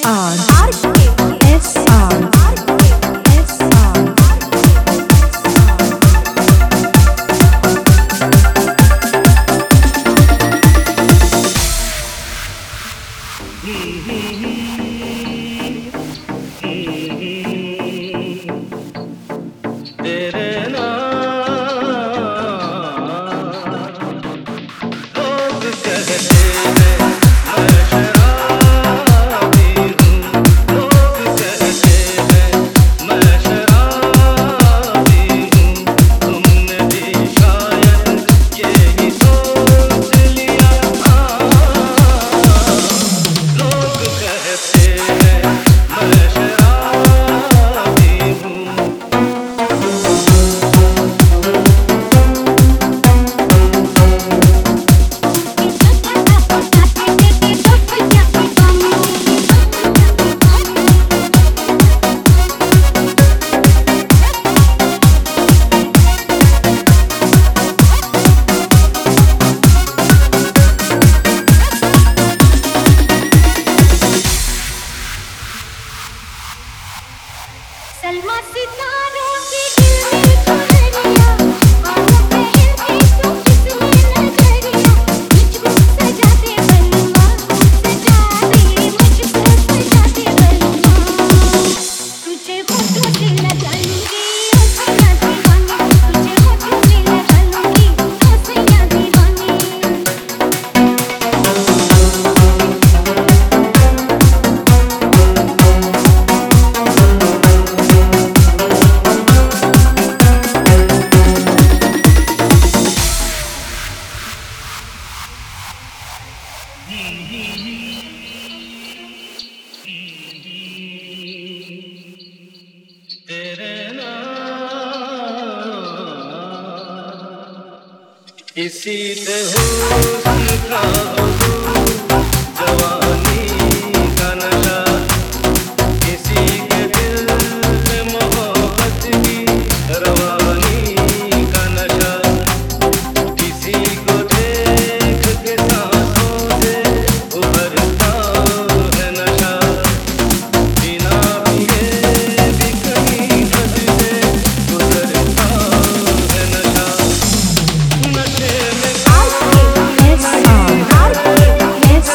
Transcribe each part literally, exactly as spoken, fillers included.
R S R S R तेरे नाम लोग कहते हैं मैं शराबी हूँ। लोग कहते हैं मैं शराबी हूँ। तुमने भी शायद यही सोच लिया। लोग कहते हैं मैं शराबी हूँ। सलमा सितारों के दिल में चुनरिया, बाहों पे हिलती तो किसने नजरिया। मुझको सजा दे बलमा, सजा दे मुझको सजा दे बलमा। तुझे होठों से लगाऊंगी ओ सैया दीवानी, तुझे होठों से लगाऊंगी ओ सैया दीवानी। तेरे नाम इसी से हुस्न का हुजूम, जवानी का नशा, इसी के दिल में मोहब्बत की रवानी का नशा। इसी को देख के सांसों से उभरता है नशा। बिना पिए भी कहीं हद से गुजरता है नशा। नशे में S R S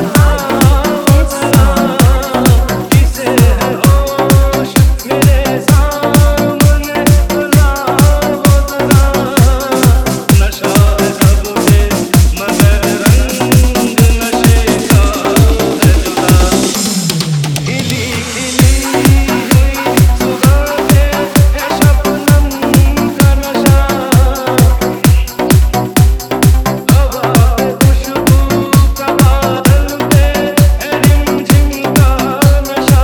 R किसे है होश मेरे सामने बुलाओ जरा। नशा है सब पे मगर रंग नशे का है जुदा। खिली खिली हुई सुबह है शबनम का नशा। हवा पे खुशबू का बादल पे है रिमझिम का नशा।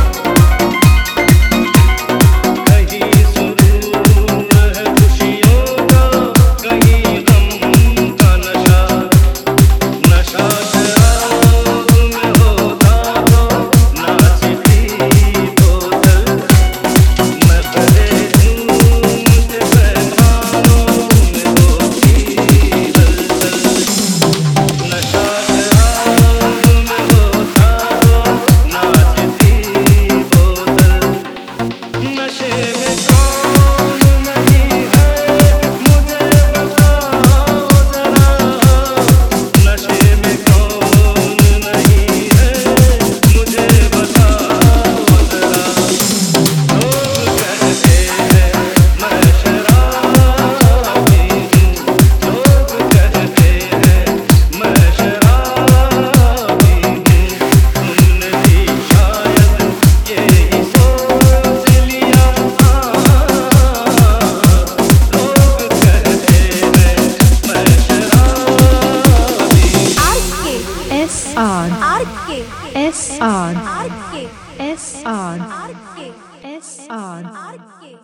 कहीं सुरूर है खुशियों का, कहीं गम का नशा। नशा शराब में होता तो नाचती बोतल। मैं भरे झूठ पैमानों में होती हलचल। नशा शराब में होता तो नाचती बोतल। नशे में कौन नहीं है मुझे बताओ जरा। नशे में कौन नहीं है मुझे बताओ जरा। लोग कहते हैं मैं शराबी हूँ। लोग कहते हैं मैं शराबी हूँ। तुमने भी शायद यही सोच लिया। लोग कहते हैं मैं शराबी हूँ। S R R K S R R K S R R K S R R के